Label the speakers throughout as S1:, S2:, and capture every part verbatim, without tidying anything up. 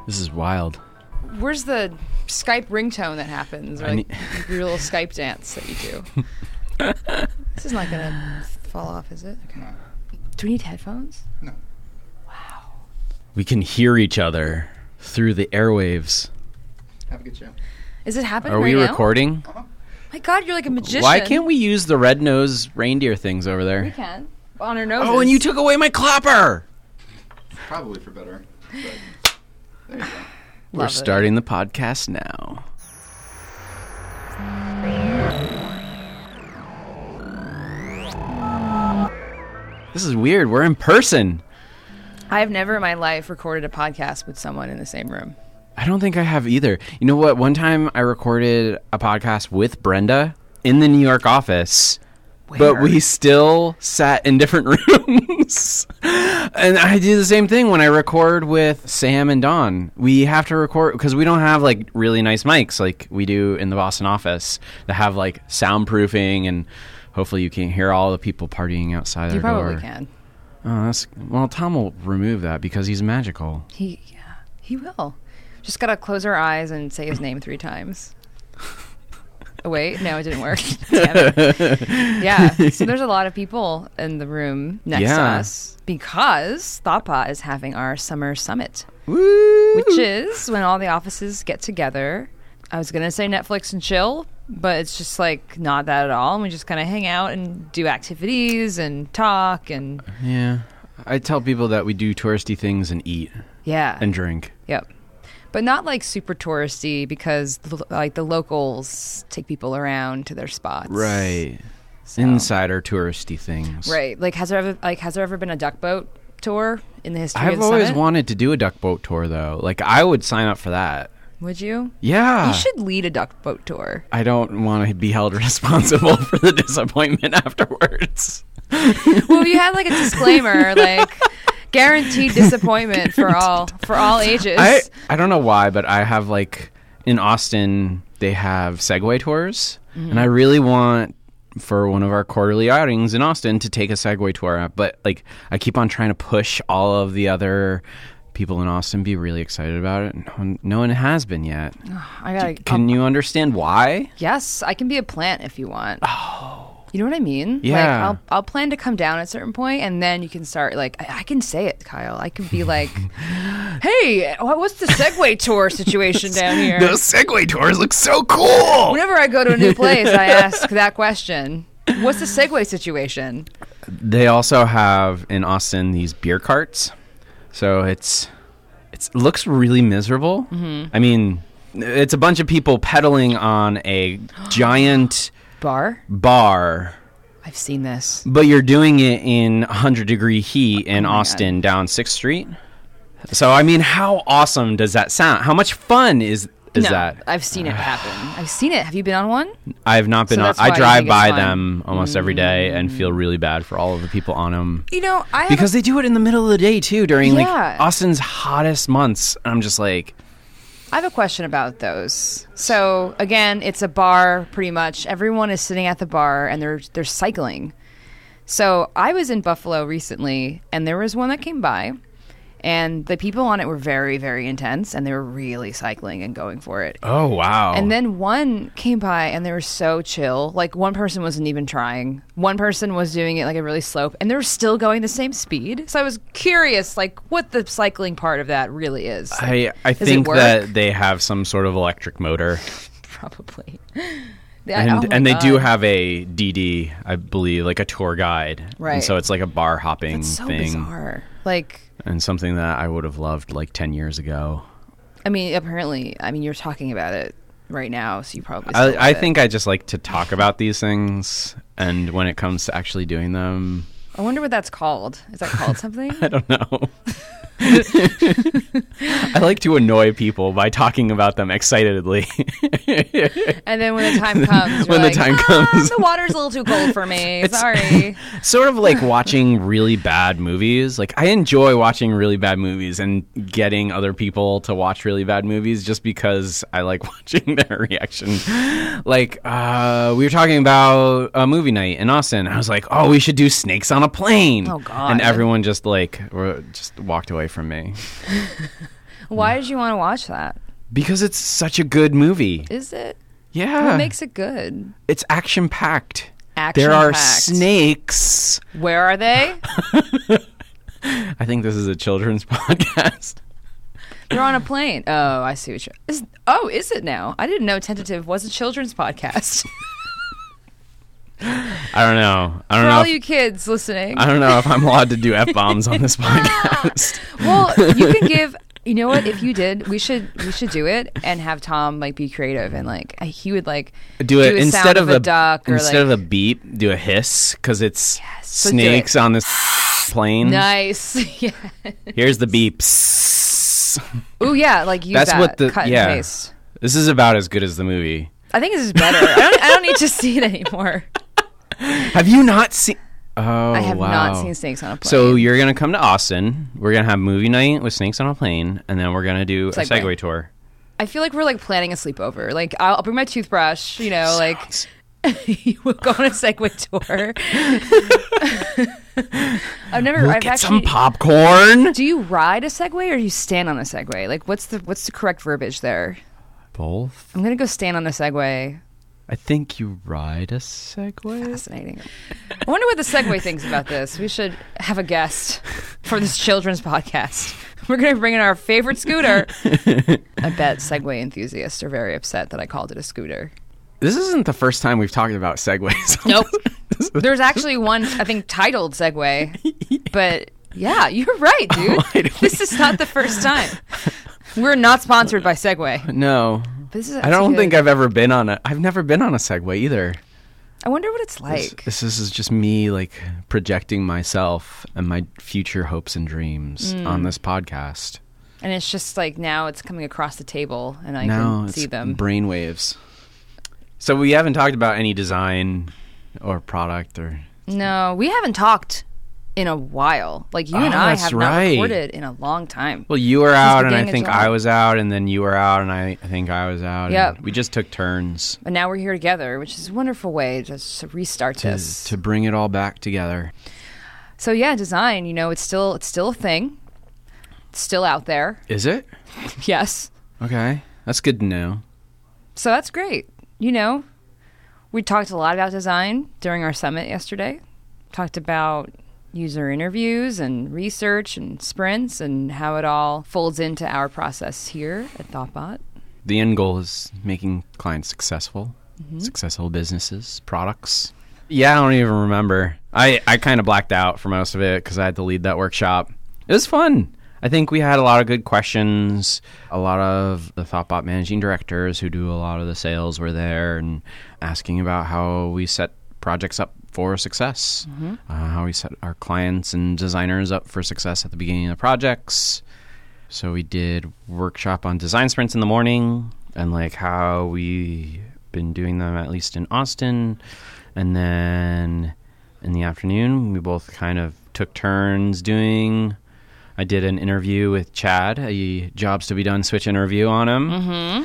S1: This is wild.
S2: Where's the Skype ringtone that happens? Or like your little Skype dance that you do? This is not going to fall off, is it? Okay.
S3: No.
S2: Do we need headphones?
S3: No.
S2: Wow.
S1: We can hear each other through the airwaves.
S3: Have a good show.
S2: Is it happening
S1: Are
S2: right
S1: we
S2: now?
S1: recording?
S3: Uh-huh.
S2: My God, you're like a magician.
S1: Why can't we use the red-nosed reindeer things over
S2: We
S1: there?
S2: can. On our noses.
S1: Oh, and you took away my clapper!
S3: Probably for better. But there you go.
S1: We're
S2: Love it.
S1: starting the podcast now. This is weird. We're in person.
S2: I have never in my life recorded a podcast with someone in the same room.
S1: I don't think I have either. You know what? One time I recorded a podcast with Brenda in the New York office,
S2: Where?
S1: but we still sat in different rooms. And I do the same thing when I record with Sam and Dawn. We have to record because we don't have like really nice mics like we do in the Boston office that have like soundproofing, and hopefully you can hear all the people partying outside
S2: You
S1: their door.
S2: probably can.
S1: Oh, that's well. Tom will remove that because he's magical.
S2: He, yeah, he will. Just gotta close our eyes and say his name three times. Oh, wait, no, it didn't work. Damn it. Yeah, so there's a lot of people in the room next to
S1: Yeah.
S2: us because ThoughtPod is having our summer summit,
S1: Woo!
S2: which is when all the offices get together. I was gonna say Netflix and chill, but it's just like not that at all. And we just kind of hang out and do activities and talk and
S1: Yeah. I tell people that we do touristy things and eat
S2: yeah,
S1: and drink.
S2: yep. But not like super touristy because the, like the locals take people around to their spots.
S1: Right.
S2: So-
S1: Insider touristy things.
S2: Right. Like has there ever like has there ever been a duck boat tour in the history of
S1: I've
S2: the
S1: always
S2: summit?
S1: wanted to do a duck boat tour though. Like I would sign up for that.
S2: Would you?
S1: Yeah.
S2: You should lead a duck boat tour.
S1: I don't want to be held responsible for the disappointment afterwards.
S2: Well, you had like a disclaimer like guaranteed disappointment for all for all ages.
S1: I I don't know why, but I have like in Austin they have Segway tours,
S2: Mm-hmm.
S1: and I really want for one of our quarterly outings in Austin to take a Segway tour. But like I keep on trying to push all of the other people in Austin be really excited about it. No one, no one has been yet.
S2: I gotta.
S1: Can you understand why?
S2: Yes, I can be a plant if you want. Oh. You know what I mean? Like,
S1: Yeah.
S2: I'll, I'll plan to come down at a certain point, and then you can start, like, I, I can say it, Kyle. I can be like, hey, what- what's the Segway tour situation down here?
S1: Those Segway tours look so cool.
S2: Whenever I go to a new place, I ask that question. What's the Segway situation?
S1: They also have in Austin these beer carts. So it's, it's it looks really miserable.
S2: Mm-hmm.
S1: I mean, it's a bunch of people pedaling on a giant
S2: Bar?
S1: bar,
S2: I've seen this.
S1: but you're doing it in one hundred degree heat in
S2: Oh my
S1: Austin down sixth Street. So, I mean, how awesome does that sound? How much fun is is
S2: no,
S1: that?
S2: I've seen it happen. I've seen it. Have you been on one?
S1: I've not been
S2: So
S1: on.
S2: that's why
S1: I
S2: you
S1: drive
S2: think it's
S1: by
S2: fun.
S1: them almost every day and feel really bad for all of the people on them.
S2: You know, I have
S1: Because they do it in the middle of the day too, during
S2: Yeah.
S1: like Austin's hottest months. And I'm just like,
S2: I have a question about those. So again, it's a bar pretty much. Everyone is sitting at the bar and they're they're cycling. So I was in Buffalo recently and there was one that came by and the people on it were very, very intense and they were really cycling and going for it.
S1: oh wow.
S2: And then one came by and they were so chill. Like one person wasn't even trying. One person was doing it like a really slow and they were still going the same speed. So I was curious like what the cycling part of that really is.
S1: I I
S2: Does it
S1: think
S2: work?
S1: that they have some sort of electric motor,
S2: Probably.
S1: and
S2: Oh my
S1: and they do
S2: God.
S1: have a D D, I believe, like a tour guide.
S2: Right.
S1: And so it's like a bar hopping
S2: That's so
S1: thing,
S2: bizarre. Like,
S1: and something that I would have loved like ten years ago.
S2: I mean, apparently, I mean, you're talking about it right now, so you probably. still love
S1: I, I
S2: it.
S1: think I just like to talk about these things, and when it comes to actually doing them,
S2: I wonder what that's called. Is that called something?
S1: I don't know. I like to annoy people by talking about them excitedly.
S2: And then when the time comes, you're
S1: When the
S2: like,
S1: time
S2: "Ah,
S1: comes."
S2: the water's a little too cold for me. Sorry.
S1: Sort of like watching really bad movies. Like I enjoy watching really bad movies and getting other people to watch really bad movies just because I like watching their reaction. Like uh, we were talking about a movie night in Austin. I was like, "Oh, we should do Snakes on a Plane."
S2: Oh, God.
S1: And everyone just like were- just walked away from me.
S2: Why did you want to watch that?
S1: Because it's such a good movie.
S2: Is it?
S1: Yeah.
S2: What makes it good?
S1: It's action-packed.
S2: Action
S1: There are
S2: packed.
S1: snakes.
S2: Where are they?
S1: I think this is a children's podcast.
S2: They're on a plane. Oh, I see what you're... Is, oh, is it now? I didn't know Tentative was a children's podcast.
S1: I don't know. I don't
S2: For
S1: know.
S2: all
S1: if,
S2: you kids listening.
S1: I don't know if I'm allowed to do F-bombs on this podcast.
S2: Well, you can give... You know what? If you did, we should we should do it and have Tom like be creative and like he would like
S1: Do it
S2: a
S1: instead
S2: sound
S1: of
S2: a,
S1: a
S2: duck or
S1: instead
S2: like,
S1: of a beep, do a hiss because it's
S2: Yes, so do
S1: snakes
S2: it.
S1: on this plane.
S2: nice. Yeah.
S1: Here's the beeps.
S2: Oh yeah, like use
S1: That's
S2: that.
S1: what the
S2: cut
S1: yeah.
S2: and paste.
S1: This is about as good as the movie.
S2: I think this is better. I don't. I don't need to see it anymore.
S1: Have you not seen? Oh,
S2: I have
S1: wow.
S2: not seen Snakes on a Plane.
S1: So you're gonna come to Austin. We're gonna have movie night with Snakes on a Plane, and then we're gonna do
S2: Segway.
S1: a Segway tour.
S2: I feel like we're like planning a sleepover. Like I'll, I'll bring my toothbrush. You know, like we'll go on a Segway tour. I've never.
S1: We'll
S2: I've
S1: get
S2: actually.
S1: some popcorn.
S2: Do you ride a Segway or do you stand on a Segway? Like, what's the what's the correct verbiage there?
S1: Both.
S2: I'm gonna go stand on a Segway.
S1: I think you ride a Segway.
S2: Fascinating. I wonder what the Segway thinks about this. We should have a guest for this children's podcast. We're gonna bring in our favorite scooter. I bet Segway enthusiasts are very upset that I called it a scooter.
S1: This isn't the first time we've talked about Segways.
S2: Nope. There's actually one, I think, titled Segway. But yeah, you're right, dude.
S1: Why do we-
S2: This is not the first time. We're not sponsored by Segway.
S1: No.
S2: This is
S1: I don't
S2: good.
S1: think I've ever been on a. I've never been on a Segway either.
S2: I wonder what it's
S1: This,
S2: like.
S1: this, this is just me like projecting myself and my future hopes and dreams
S2: Mm.
S1: on this podcast.
S2: And it's just like now it's coming across the table and I
S1: now
S2: can
S1: it's
S2: see them.
S1: brainwaves. So we haven't talked about any design or product or.
S2: No, we haven't talked in a while. Like you and
S1: Oh,
S2: I
S1: that's
S2: have not
S1: right.
S2: recorded in a long time.
S1: Well, you were out, and I
S2: beginning of
S1: think
S2: July.
S1: I was out, and then you were out, and I, I think I was out.
S2: Yep.
S1: and We just took turns
S2: But now we're here together, which is a wonderful way to just restart
S1: to
S2: this.
S1: to bring it all back together.
S2: So yeah, design, you know, it's still it's still a thing. It's still out there.
S1: Is it?
S2: Yes.
S1: Okay, that's good to know.
S2: So that's great. You know, we talked a lot about design during our summit yesterday. Talked about user interviews and research and sprints and how it all folds into our process here at ThoughtBot.
S1: The end goal is making clients successful,
S2: Mm-hmm.
S1: successful businesses, products. Yeah, I don't even remember. I, I kind of blacked out for most of it because I had to lead that workshop. It was fun. I think we had a lot of good questions. A lot of the ThoughtBot managing directors who do a lot of the sales were there and asking about how we set projects up for success,
S2: Mm-hmm.
S1: uh, how we set our clients and designers up for success at the beginning of the projects. So we did workshop on design sprints in the morning and like how we been doing them at least in Austin. And then in the afternoon, we both kind of took turns doing. I did an interview with Chad, a jobs to be done switch interview on him.
S2: Mm-hmm.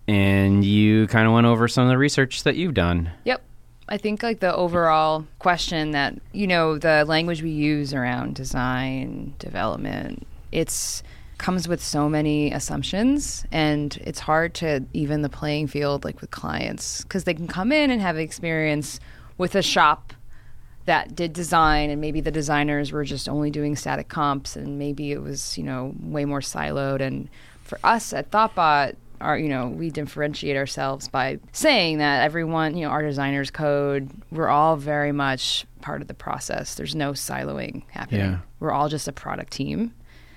S1: And you kind of went over some of the research that you've done.
S2: Yep. I think like the overall question that, you know, the language we use around design, development, it's comes with so many assumptions and it's hard to even the playing field like with clients because they can come in and have experience with a shop that did design and maybe the designers were just only doing static comps and maybe it was, you know, way more siloed. And for us at ThoughtBot, our, you know, we differentiate ourselves by saying that everyone, you know, our designers code, we're all very much part of the process. There's no siloing happening.
S1: Yeah.
S2: We're all just a product team.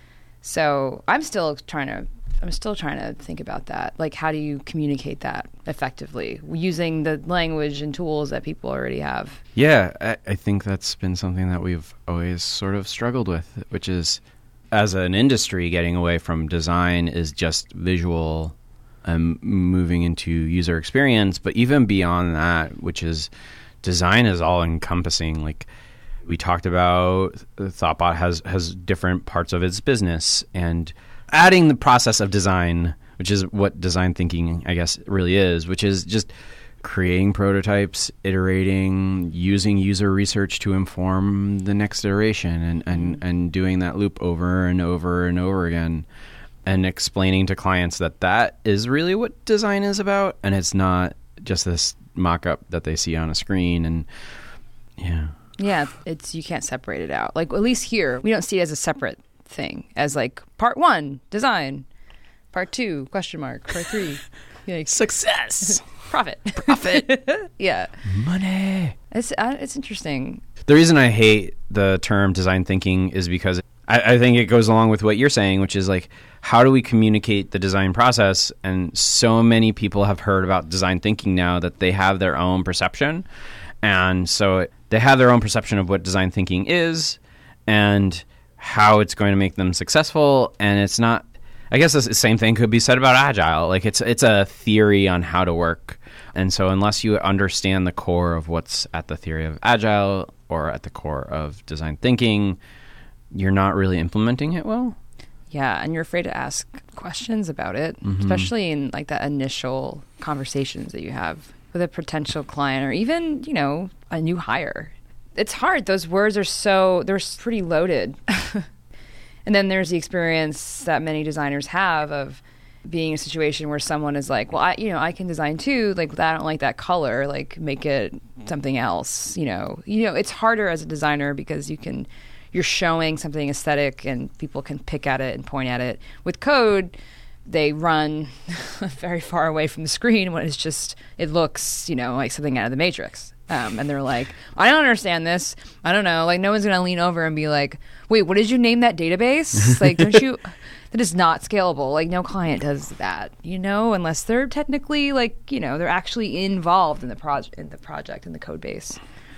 S2: So I'm still trying to, I'm still trying to think about that. Like, how do you communicate that effectively using the language and tools that people already have?
S1: Yeah, I, I think that's been something that we've always sort of struggled with, which is as an industry, getting away from design is just visual and moving into user experience. But even beyond that, which is design is all encompassing. Like we talked about, ThoughtBot has, has different parts of its business, and adding the process of design, which is what design thinking, I guess, really is, which is just creating prototypes, iterating, using user research to inform the next iteration, and, and, and doing that loop over and over and over again. and explaining to clients that that is really what design is about, and it's not just this mock-up that they see on a screen. And yeah.
S2: Yeah, it's you can't separate it out. Like, at least here, we don't see it as a separate thing, as like part one, design, part two, question mark, part three, like,
S1: success,
S2: profit,
S1: profit,
S2: yeah,
S1: money.
S2: It's uh, it's interesting.
S1: The reason I hate the term design thinking is because I, I think it goes along with what you're saying, which is like, how do we communicate the design process? And so many people have heard about design thinking now that they have their own perception. And so they have their own perception of what design thinking is and how it's going to make them successful. And it's not, I guess the same thing could be said about Agile. Like it's it's a theory on how to work. And so unless you understand the core of what's at the theory of Agile or at the core of design thinking, you're not really implementing it well.
S2: Yeah, and you're afraid to ask questions about it, mm-hmm. especially in like that initial conversations that you have with a potential client or even, you know, a new hire. It's hard. Those words are so, they're pretty loaded. And then there's the experience that many designers have of being in a situation where someone is like, well, I, you know, I can design too. Like, I don't like that color. Like, make it something else. You know, you know, it's harder as a designer because you can, you're showing something aesthetic and people can pick at it and point at it. With code, they run very far away from the screen when it's just, it looks, you know, like something out of the Matrix. Um, and they're like, I don't understand this. I don't know. Like, no one's going to lean over and be like, wait, what did you name that database? Like, don't you, that is not scalable. Like, no client does that, you know, unless they're technically like, you know, they're actually involved in the project, in the project, in the code base.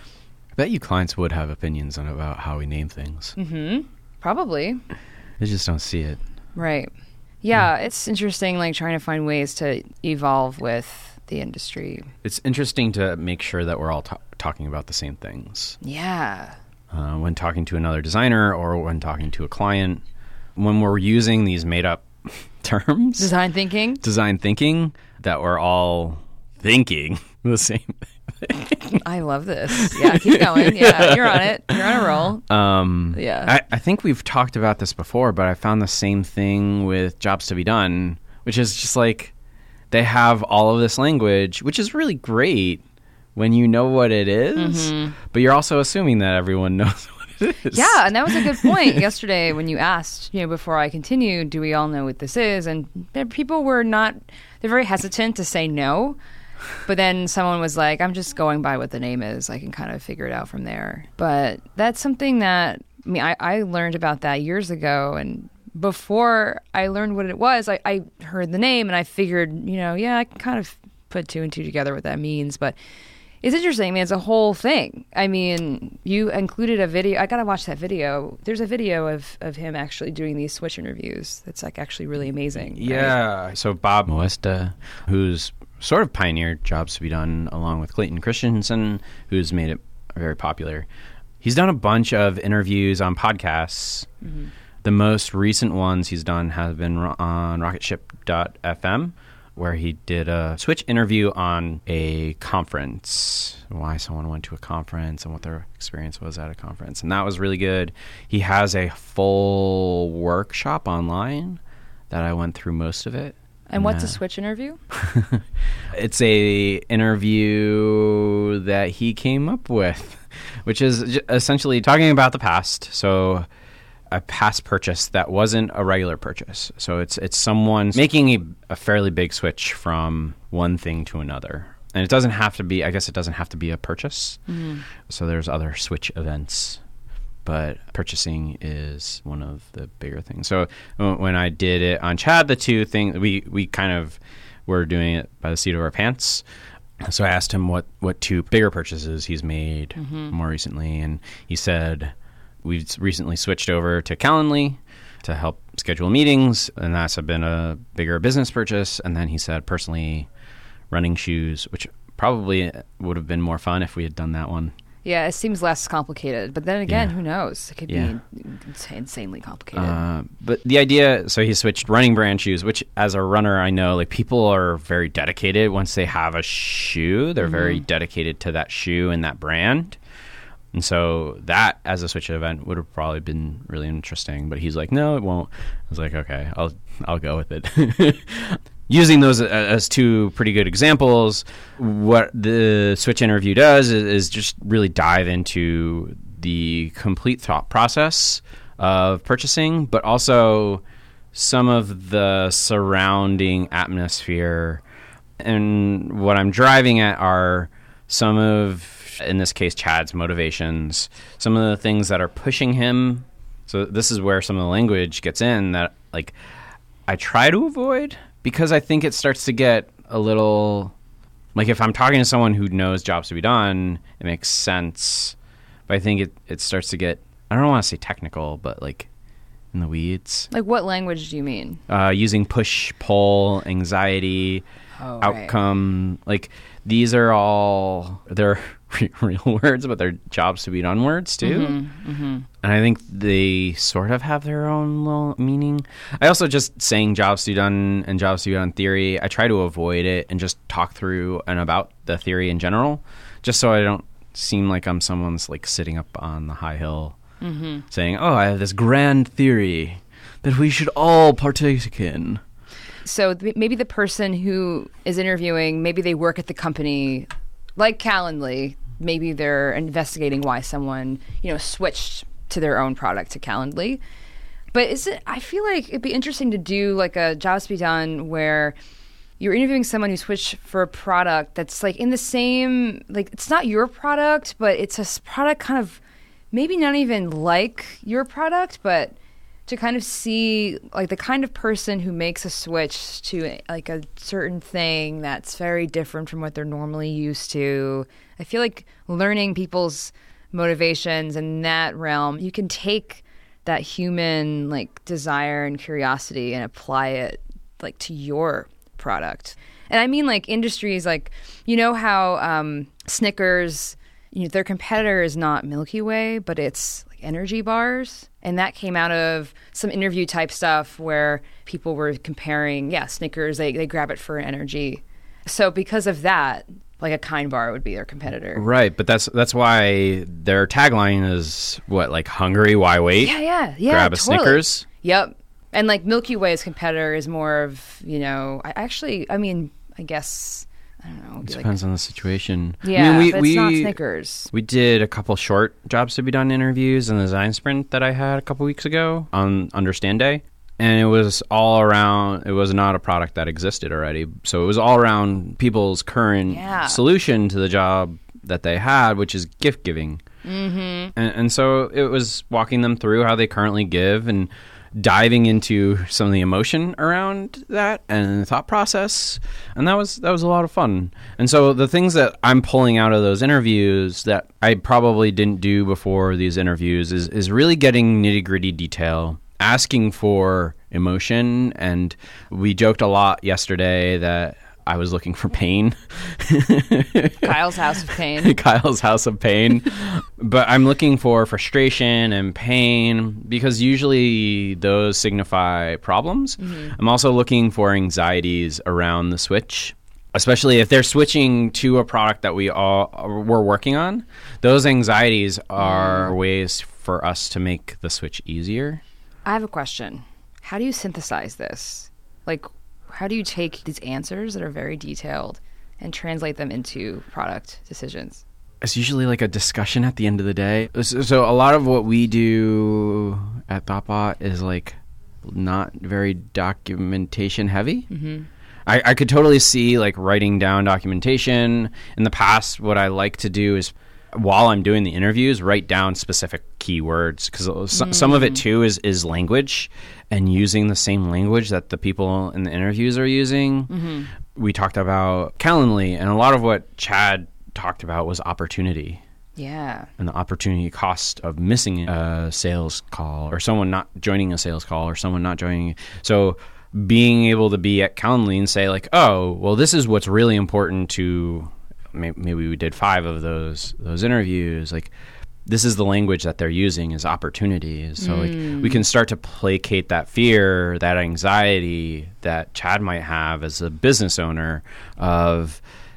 S1: I bet you clients would have opinions on about how we name things.
S2: Mm-hmm. Probably.
S1: They just don't see it.
S2: Right. Yeah, it's interesting, like, trying to find ways to evolve with the industry.
S1: It's interesting to make sure that we're all ta- talking about the same things.
S2: Yeah.
S1: Uh, when talking to another designer or when talking to a client, when we're using these made-up terms.
S2: Design thinking.
S1: Design thinking, that we're all thinking the same thing.
S2: I love this. Yeah, keep going. Yeah, you're on it. You're on a roll.
S1: Um,
S2: yeah.
S1: I, I think we've talked about this before, but I found the same thing with Jobs to be Done, which is just like they have all of this language, which is really great when you know what it is, mm-hmm. but you're also assuming that everyone knows what it is.
S2: Yeah, and that was a good point yesterday when you asked, you know, before I continued, do we all know what this is? And people were not, they're very hesitant to say no. But then someone was like, I'm just going by what the name is. I can kind of figure it out from there. But that's something that, I mean, I, I learned about that years ago. And before I learned what it was, I, I heard the name and I figured, you know, yeah, I can kind of put two and two together what that means. But it's interesting. I mean, it's a whole thing. I mean, you included a video. I got to watch that video. There's a video of, of him actually doing these Switch interviews. That's like actually really amazing.
S1: Yeah. Right? So Bob Moesta, who's sort of pioneered Jobs to be Done along with Clayton Christensen, who's made it very popular. He's done a bunch of interviews on podcasts. Mm-hmm. The most recent ones he's done have been on rocket ship dot f m, where he did a Switch interview on a conference, why someone went to a conference and what their experience was at a conference. And that was really good. He has a full workshop online that I went through most of it.
S2: And what's a Switch interview?
S1: It's a interview that he came up with, which is essentially talking about the past. So a past purchase that wasn't a regular purchase. So it's it's someone making a, a fairly big switch from one thing to another. And it doesn't have to be, I guess it doesn't have to be a purchase. Mm-hmm. So there's other switch events. But purchasing is one of the bigger things. So when I did it on Chad, the two things, we, we kind of were doing it by the seat of our pants. So I asked him what, what two bigger purchases he's made mm-hmm. more recently. And he said, we've recently switched over to Calendly to help schedule meetings. And that's been a bigger business purchase. And then he said, personally, running shoes, which probably would have been more fun if we had done that one.
S2: Yeah, it seems less complicated. But then again,
S1: yeah.
S2: who knows? It could
S1: yeah.
S2: be insanely complicated.
S1: Uh, but the idea, so he switched running brand shoes, which as a runner, I know like people are very dedicated. Once they have a shoe, they're mm-hmm. very dedicated to that shoe and that brand. And so that as a Switch event would have probably been really interesting. But he's like, no, it won't. I was like, okay, I'll I'll go with it. Using those as two pretty good examples, what the Switch interview does is, is just really dive into the complete thought process of purchasing, but also some of the surrounding atmosphere. And what I'm driving at are some of, in this case, Chad's motivations, some of the things that are pushing him. So this is where some of the language gets in that, like, I try to avoid, because I think it starts to get a little, like, if I'm talking to someone who knows jobs to be done, it makes sense. But I think it, it starts to get, I don't want to say technical, but like in the weeds.
S2: Like, what language do you mean?
S1: Uh, using push, pull, anxiety,
S2: oh,
S1: outcome. Right. Like, these are all, they're real words, but they're jobs to be done words too.
S2: Mm-hmm, mm-hmm.
S1: And I think they sort of have their own little meaning. I also just saying jobs to be done and jobs to be done theory, I try to avoid it and just talk through and about the theory in general, just so I don't seem like I'm someone's like sitting up on the high hill mm-hmm. saying, oh, I have this grand theory that we should all partake in.
S2: So th- maybe the person who is interviewing, maybe they work at the company like Calendly. Maybe they're investigating why someone, you know, switched to their own product to Calendly. But is it? I feel like it'd be interesting to do like a jobs to be done where you're interviewing someone who switched for a product that's like in the same, like it's not your product, but it's a product kind of maybe not even like your product, but to kind of see like the kind of person who makes a switch to like a certain thing that's very different from what they're normally used to. I feel like learning people's motivations in that realm, you can take that human like desire and curiosity and apply it like to your product. And I mean like industries like, you know how um, Snickers, you know, their competitor is not Milky Way, but it's like energy bars. And that came out of some interview type stuff where people were comparing, yeah, Snickers, they, they grab it for energy. So because of that, like a Kind bar would be their competitor.
S1: Right, but that's that's why their tagline is what, like hungry, why wait?
S2: Yeah, yeah, yeah.
S1: Grab a
S2: totally.
S1: Snickers.
S2: Yep. And like Milky Way's competitor is more of, you know, I actually, I mean, I guess, I don't know.
S1: It depends
S2: like,
S1: on the situation.
S2: Yeah,
S1: I mean, we,
S2: but it's
S1: we,
S2: not Snickers.
S1: We did a couple short jobs to be done interviews in the design sprint that I had a couple weeks ago on Understand Day. And it was all around, it was not a product that existed already. So it was all around people's current
S2: yeah.
S1: solution to the job that they had, which is gift giving. Mm-hmm. And, and so it was walking them through how they currently give and diving into some of the emotion around that and the thought process. And that was that was a lot of fun. And so the things that I'm pulling out of those interviews that I probably didn't do before these interviews is, is really getting nitty-gritty detail, asking for emotion. And we joked a lot yesterday that I was looking for pain.
S2: Kyle's House of Pain.
S1: Kyle's House of Pain. But I'm looking for frustration and pain because usually those signify problems. Mm-hmm. I'm also looking for anxieties around the switch, especially if they're switching to a product that we all we're working on. Those anxieties are mm. ways for us to make the switch easier.
S2: I have a question. How do you synthesize this? Like, how do you take these answers that are very detailed and translate them into product decisions?
S1: It's usually like a discussion at the end of the day. So a lot of what we do at Thoughtbot is like not very documentation heavy. Mm-hmm. I, I could totally see like writing down documentation. In the past, what I like to do is while I'm doing the interviews, write down specific keywords because mm. some of it too is, is language and using the same language that the people in the interviews are using. Mm-hmm. We talked about Calendly, and a lot of what Chad talked about was opportunity.
S2: Yeah.
S1: And the opportunity cost of missing a sales call or someone not joining a sales call or someone not joining. So being able to be at Calendly and say like, oh, well, this is what's really important to maybe we did five of those those interviews. Like, this is the language that they're using is opportunity. So, mm. like, we can start to placate that fear, that anxiety that Chad might have as a business owner of,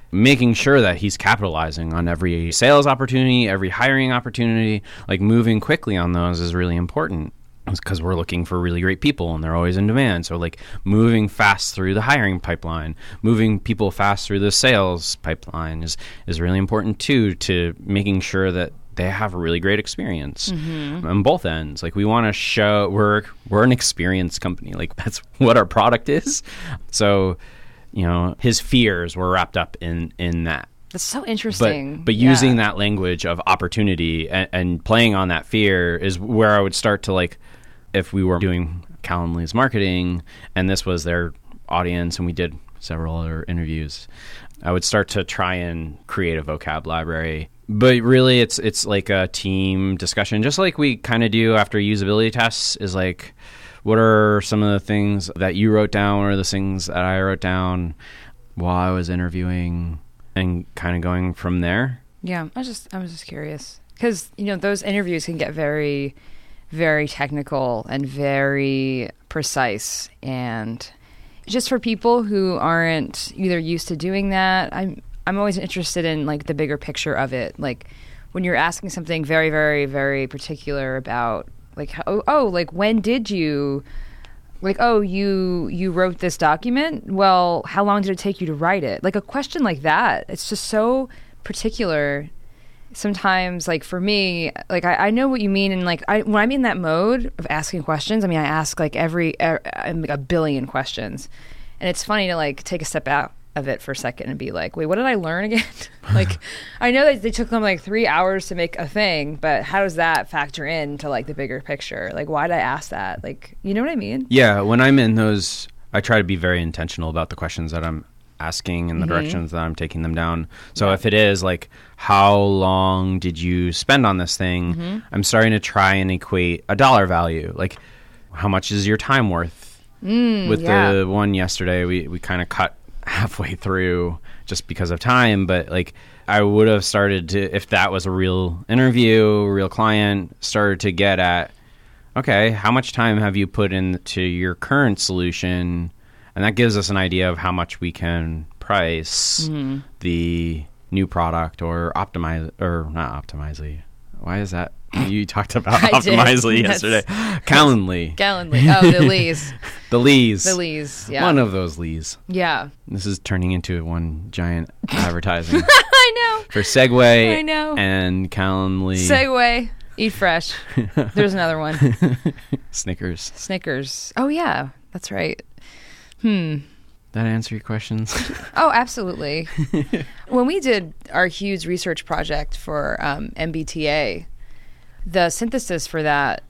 S1: making sure that he's capitalizing on every sales opportunity, every hiring opportunity, like moving quickly on those is really important. Because we're looking for really great people and they're always in demand. So like moving fast through the hiring pipeline, moving people fast through the sales pipeline is, is really important too, to making sure that they have a really great experience mm-hmm. on both ends. Like we want to show we're, we're an experience company. Like that's what our product is. So, you know, his fears were wrapped up in, in that.
S2: That's so interesting.
S1: But, but
S2: yeah.
S1: using that language of opportunity and, and playing on that fear is where I would start to like, if we were doing Calendly's marketing and this was their audience and we did several other interviews, I would start to try and create a vocab library. But really it's it's like a team discussion, just like we kind of do after usability tests, is like, what are some of the things that you wrote down or the things that I wrote down while I was interviewing, and kind of going from there.
S2: Yeah, I was just I was just curious because, you know, those interviews can get very very technical and very precise, and just for people who aren't either used to doing that, I'm I'm always interested in like the bigger picture of it. Like when you're asking something very very very particular about like oh, oh like when did you like oh you you wrote this document, well how long did it take you to write it, like a question like that. It's just so particular. Sometimes, like for me, like I, I know what you mean, and like I, when I'm in that mode of asking questions, I mean, I ask like every uh, a billion questions, and it's funny to like take a step out of it for a second and be like, wait, what did I learn again? Like, I know that they took them like three hours to make a thing, but how does that factor into like the bigger picture? Like, why did I ask that? Like, you know what I mean?
S1: Yeah, when I'm in those, I try to be very intentional about the questions that I'm asking and the mm-hmm. directions that I'm taking them down. So yeah. if it is like, how long did you spend on this thing? Mm-hmm. I'm starting to try and equate a dollar value. Like, how much is your time worth?
S2: Mm,
S1: With
S2: yeah.
S1: the one yesterday, we, we kind of cut halfway through just because of time. But like, I would have started to, if that was a real interview, a real client, started to get at, okay, how much time have you put into your current solution? And that gives us an idea of how much we can price mm-hmm. the new product or optimize, or not Optimizely. Why is that? You talked about Optimizely yesterday. Calendly.
S2: Calendly. Oh, the Lees.
S1: the Lees.
S2: The Lees, yeah.
S1: One of those Lees.
S2: Yeah.
S1: This is turning into one giant advertising.
S2: I know.
S1: For Segway
S2: I know.
S1: and Calendly.
S2: Segway. Eat fresh. There's another one.
S1: Snickers.
S2: Snickers. Oh, yeah. That's right. Hmm.
S1: That answer your questions?
S2: Oh, absolutely. When we did our huge research project for um, M B T A, the synthesis for that,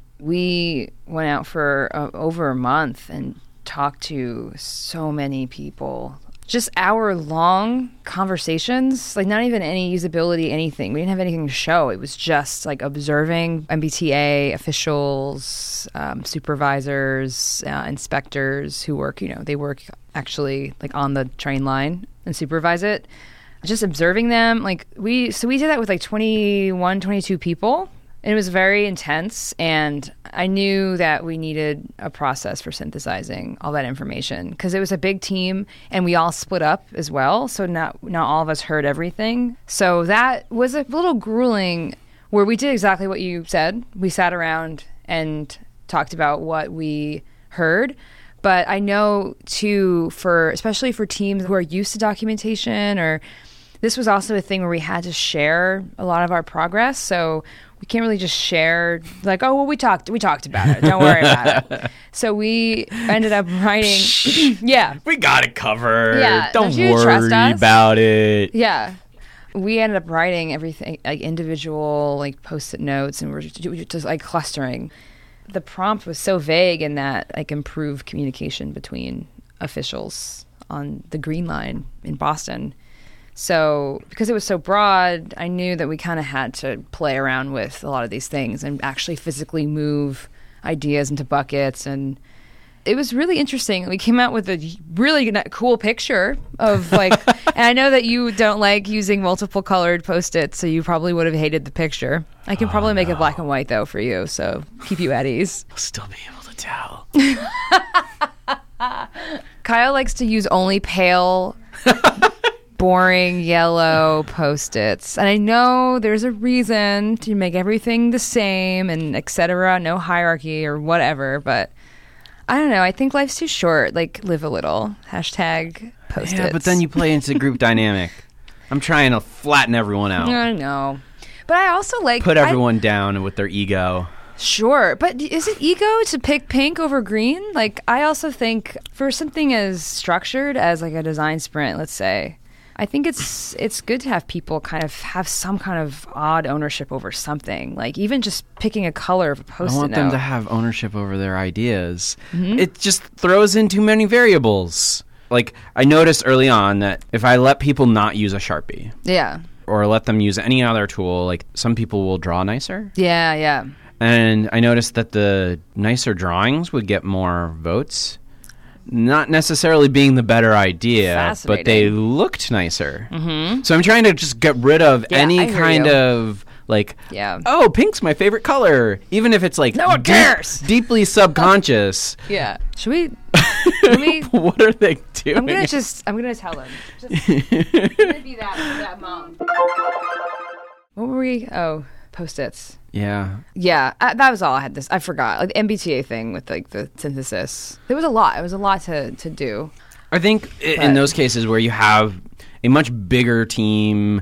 S2: we went out for uh, over a month and talked to so many people. Just hour-long conversations, like not even any usability, anything. We didn't have anything to show. It was just like observing M B T A officials, um, supervisors, uh, inspectors who work, you know, they work actually like on the train line and supervise it. Just observing them. Like we, so we did that with like twenty-one, twenty-two people. And it was very intense, and I knew that we needed a process for synthesizing all that information because it was a big team, and we all split up as well, so not not all of us heard everything. So that was a little grueling, where we did exactly what you said. We sat around and talked about what we heard. But I know, too, for especially for teams who are used to documentation, or this was also a thing where we had to share a lot of our progress, so we can't really just share like, oh, well, we talked we talked about it. Don't worry about it. So we ended up writing. yeah.
S1: We got it covered.
S2: Yeah.
S1: Don't,
S2: Don't you
S1: worry
S2: trust us?
S1: about it.
S2: Yeah. We ended up writing everything, like individual like post-it notes, and we're just, just like clustering. The prompt was so vague in that like improved communication between officials on the Green Line in Boston. So because it was so broad, I knew that we kind of had to play around with a lot of these things and actually physically move ideas into buckets. And it was really interesting. We came out with a really cool picture of like, and I know that you don't like using multiple colored Post-its, so you probably would have hated the picture. I can
S1: oh,
S2: probably make
S1: no.
S2: it black and white though for you, so keep you at ease.
S1: I'll still be able to tell.
S2: Kyle likes to use only pale boring yellow Post-its. And I know there's a reason to make everything the same and et cetera, no hierarchy or whatever, but I don't know. I think life's too short. Like, live a little. Hashtag Post-its.
S1: Yeah, but then you play into group dynamic. I'm trying to flatten everyone out.
S2: I know. But I also like...
S1: Put everyone
S2: I,
S1: down with their ego.
S2: Sure. But is it ego to pick pink over green? Like, I also think for something as structured as like a design sprint, let's say, I think it's it's good to have people kind of have some kind of odd ownership over something. Like, even just picking a color of a Post-it
S1: I want
S2: note.
S1: them to have ownership over their ideas. Mm-hmm. It just throws in too many variables. Like, I noticed early on that if I let people not use a Sharpie...
S2: Yeah.
S1: Or let them use any other tool, like, some people will draw nicer.
S2: Yeah, yeah.
S1: And I noticed that the nicer drawings would get more votes. Not necessarily being the better idea, but they looked nicer.
S2: Mm-hmm.
S1: So I'm trying to just get rid of
S2: yeah,
S1: any
S2: I hear
S1: kind
S2: you.
S1: of, like,
S2: yeah.
S1: oh, pink's my favorite color. Even if it's, like,
S2: no one
S1: deep,
S2: cares.
S1: deeply subconscious.
S2: Yeah. Should we... Should we
S1: what are they doing?
S2: I'm going to just... I'm going to tell them. Just, I'm going to be that, that mom. What were we... Oh, Post-its.
S1: Yeah.
S2: Yeah, I, that was all I had this. I forgot. Like the M B T A thing with like the synthesis. There was a lot. It was a lot to, to do.
S1: I think i-
S2: But-
S1: in those cases where you have a much bigger team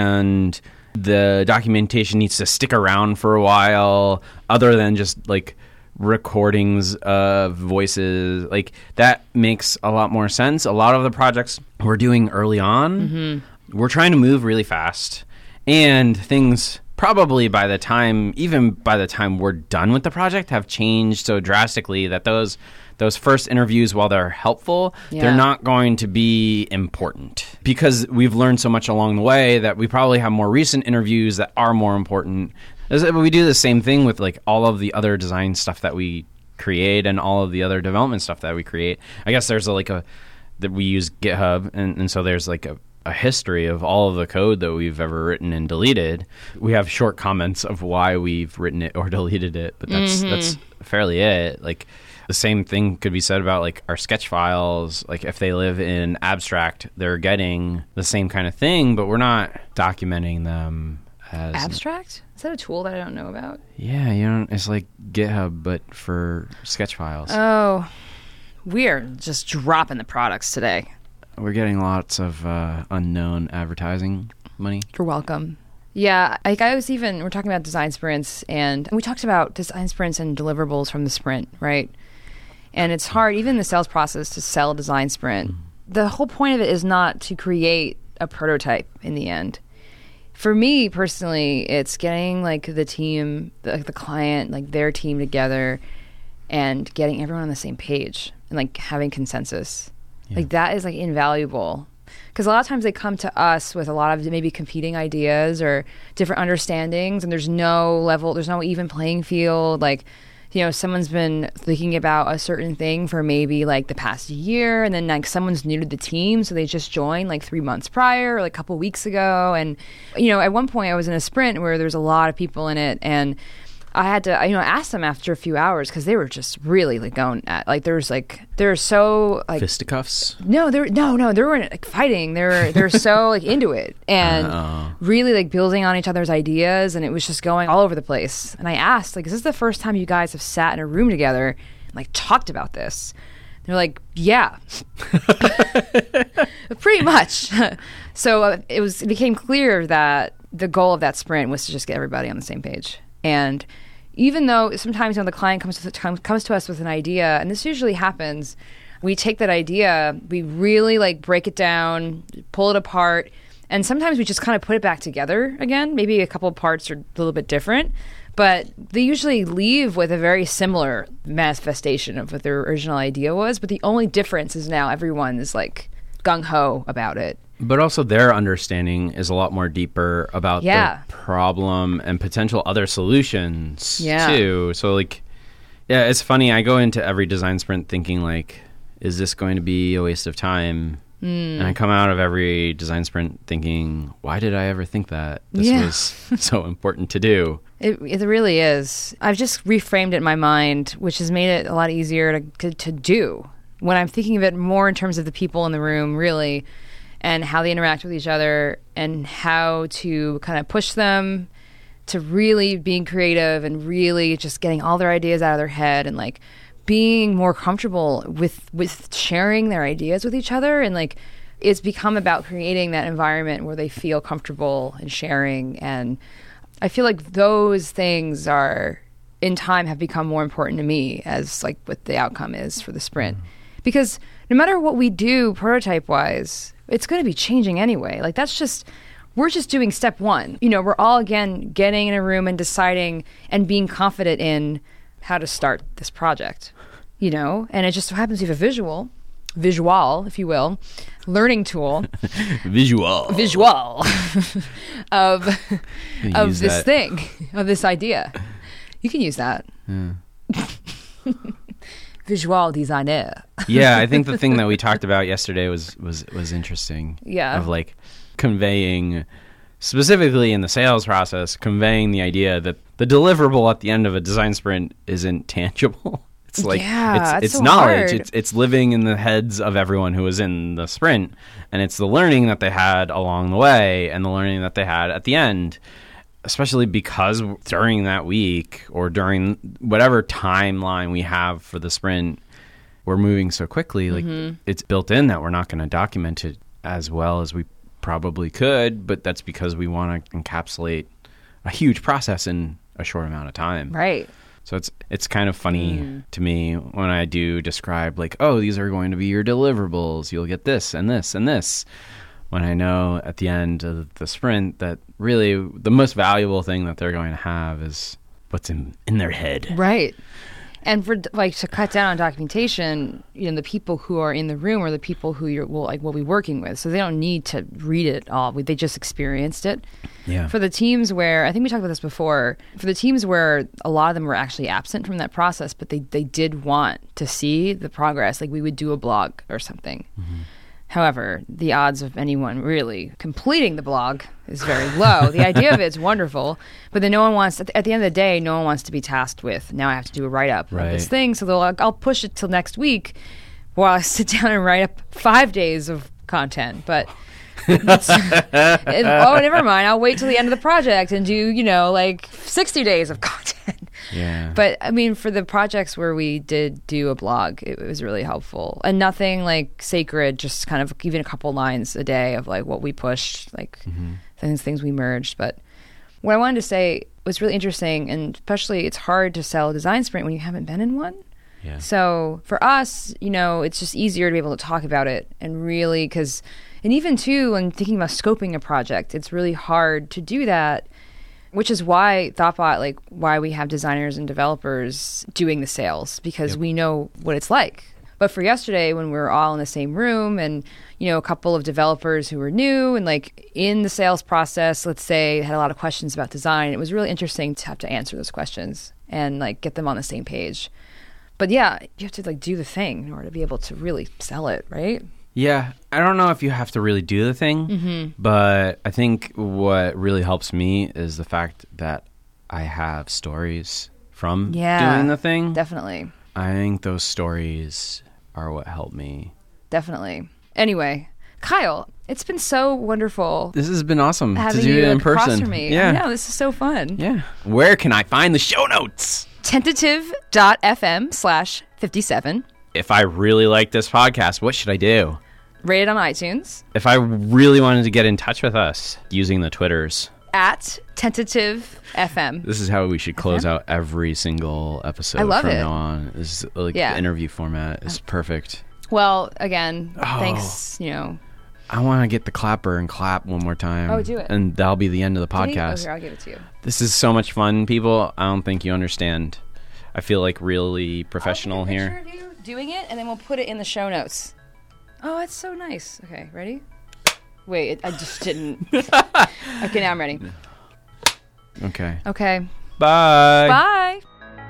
S1: and the documentation needs to stick around for a while, other than just like recordings of voices, like that makes a lot more sense. A lot of the projects we're doing early on, mm-hmm. we're trying to move really fast, and things probably by the time, even by the time we're done with the project, have changed so drastically that those those first interviews, while they're helpful,
S2: Yeah.
S1: they're not going to be important because we've learned so much along the way that we probably have more recent interviews that are more important. We do the same thing with like all of the other design stuff that we create and all of the other development stuff that we create. I guess there's a, like a that we use GitHub, and, and so there's like a a history of all of the code that we've ever written and deleted. We have short comments of why we've written it or deleted it, but that's
S2: Mm-hmm.
S1: that's fairly it. Like the same thing could be said about like our sketch files. Like if they live in abstract, they're getting the same kind of thing, but we're not documenting them as
S2: Abstract? Is that a tool that I don't know about?
S1: yeah, you know, it's like GitHub but for sketch files.
S2: Oh, we are just dropping the products today.
S1: We're getting lots of uh, unknown advertising money.
S2: You're welcome. Yeah, like I was even, we're talking about design sprints, and we talked about design sprints and deliverables from the sprint, right? And it's hard, even in the sales process, to sell a design sprint. The whole point of it is not to create a prototype in the end. For me personally, it's getting like the team, the, the client, like their team together and getting everyone on the same page and like having consensus.
S1: Yeah.
S2: Like that is like invaluable. Because a lot of times they come to us with a lot of maybe competing ideas or different understandings, and there's no level, there's no even playing field. Like, you know, someone's been thinking about a certain thing for maybe like the past year, and then like someone's new to the team, so they just joined like three months prior or like a couple weeks ago. And, you know, at one point I was in a sprint where there's a lot of people in it, and I had to, you know, ask them after a few hours because they were just really like going at, like, there's like, they're so like,
S1: Fisticuffs?
S2: no, they're no, no, they weren't like fighting. They were, they're so like into it and
S1: Uh-oh.
S2: really like building on each other's ideas, and it was just going all over the place. And I asked, like, is this the first time you guys have sat in a room together and like talked about this? They're like, yeah, pretty much. So uh, it was, it became clear that the goal of that sprint was to just get everybody on the same page. And even though sometimes, you know, the client comes to, comes comes to us with an idea, and this usually happens, we take that idea, we really like break it down, pull it apart, and sometimes we just kind of put it back together again. Maybe a couple of parts are a little bit different, but they usually leave with a very similar manifestation of what their original idea was. But the only difference is now everyone is like gung-ho about it.
S1: But also their understanding is a lot more deeper about
S2: Yeah.
S1: the problem and potential other solutions
S2: Yeah.
S1: too. So like, yeah, it's funny. I go into every design sprint thinking like, is this going to be a waste of time? Mm. And I come out of every design sprint thinking, why did I ever think that this
S2: Yeah.
S1: was so important to do?
S2: It, it really is. I've just reframed it in my mind, which has made it a lot easier to, to, to do. When I'm thinking of it more in terms of the people in the room, really, and how they interact with each other and how to kind of push them to really being creative and really just getting all their ideas out of their head and like being more comfortable with with sharing their ideas with each other. And like it's become about creating that environment where they feel comfortable and sharing. And I feel like those things are in time have become more important to me as like what the outcome is for the sprint. Because no matter what we do prototype wise, it's going to be changing anyway. Like that's just, we're just doing step one. You know, we're all again getting in a room and deciding and being confident in how to start this project, you know, and it just so happens we have a visual, visual, if you will, learning tool,
S1: visual,
S2: visual of, of
S1: Use
S2: this
S1: that.
S2: thing, of this idea. You can use that.
S1: Yeah.
S2: Visual designer.
S1: Yeah, I think the thing that we talked about yesterday was was was interesting.
S2: Yeah.
S1: Of like conveying, specifically in the sales process, conveying the idea that the deliverable at the end of a design sprint isn't tangible. It's like
S2: Yeah,
S1: it's
S2: it's
S1: it's
S2: so
S1: knowledge.
S2: hard.
S1: It's it's living in the heads of everyone who was in the sprint, and it's the learning that they had along the way and the learning that they had at the end. Especially because during that week or during whatever timeline we have for the sprint, we're moving so quickly. Like
S2: Mm-hmm.
S1: it's built in that we're not going to document it as well as we probably could, but that's because we want to encapsulate a huge process in a short amount of time.
S2: Right.
S1: So it's it's kind of funny
S2: Mm.
S1: to me when I do describe like, oh, these are going to be your deliverables. You'll get this and this and this. When I know at the end of the sprint that really the most valuable thing that they're going to have is what's in, in their head.
S2: Right. And for like to cut down on documentation, you know, the people who are in the room are the people who you're will like will be working with, so they don't need to read it all. They just experienced it.
S1: Yeah.
S2: For the teams where I think we talked about this before, for the teams where a lot of them were actually absent from that process, but they they did want to see the progress, like we would do a blog or something. Mm-hmm. However, the odds of anyone really completing the blog is very low. The idea of it is wonderful, but then no one wants, at the, at the end of the day, no one wants to be tasked with, now I have to do a write-up
S1: Right.
S2: of this thing, so they'll like, I'll push it till next week while I sit down and write up five days of content. But, it's, it, oh, never mind, I'll wait till the end of the project and do, you know, like sixty days of content.
S1: Yeah.
S2: But I mean, for the projects where we did do a blog, it, it was really helpful, and nothing like sacred. Just kind of even a couple lines a day of like what we pushed, like
S1: Mm-hmm.
S2: things things we merged. But what I wanted to say was really interesting, and especially it's hard to sell a design sprint when you haven't been in one.
S1: Yeah.
S2: So for us, you know, it's just easier to be able to talk about it and really because, and even too, when thinking about scoping a project, it's really hard to do that. Which is why Thoughtbot, like why we have designers and developers doing the sales, because
S1: Yep.
S2: we know what it's like. But for yesterday, when we were all in the same room and, you know, a couple of developers who were new and like in the sales process, let's say, had a lot of questions about design, it was really interesting to have to answer those questions and like get them on the same page. But yeah, you have to like do the thing in order to be able to really sell it, right?
S1: Yeah, I don't know if you have to really do the thing,
S2: Mm-hmm.
S1: but I think what really helps me is the fact that I have stories from
S2: Yeah,
S1: doing the thing.
S2: Definitely.
S1: I think those stories are what help me.
S2: Definitely. Anyway, Kyle, it's been so wonderful
S1: This has been awesome
S2: having
S1: to do
S2: you
S1: it in
S2: across
S1: person.
S2: from me.
S1: Yeah.
S2: I know, this is so fun.
S1: Yeah. Where can I find the show notes?
S2: Tentative.fm slash 57.
S1: If I really like this podcast, what should I do?
S2: Rate it on iTunes
S1: If I really wanted to get in touch with us using the Twitters,
S2: at Tentative F M.
S1: this is how we should close out every single episode
S2: I love
S1: from
S2: it.
S1: now on. This is like
S2: Yeah.
S1: the interview format is perfect.
S2: Well, again,
S1: Oh.
S2: thanks, you know.
S1: I want to get the clapper and clap one more time.
S2: Oh, do it.
S1: And that'll be the end of the
S2: Did he- oh,
S1: podcast.
S2: here, I'll give it to you.
S1: This is so much fun, people. I don't think you understand. I feel like really professional
S2: I'll take a
S1: here.
S2: picture of you doing it, and then we'll put it in the show notes. Oh, that's so nice. Okay, ready? Wait, it, I just didn't. Okay, now I'm ready.
S1: Okay.
S2: Okay.
S1: Bye.
S2: Bye.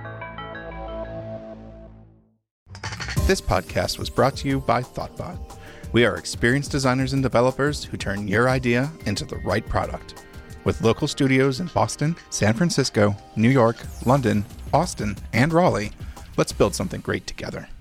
S4: This podcast was brought to you by Thoughtbot. We are experienced designers and developers who turn your idea into the right product. With local studios in Boston, San Francisco, New York, London, Austin, and Raleigh, let's build something great together.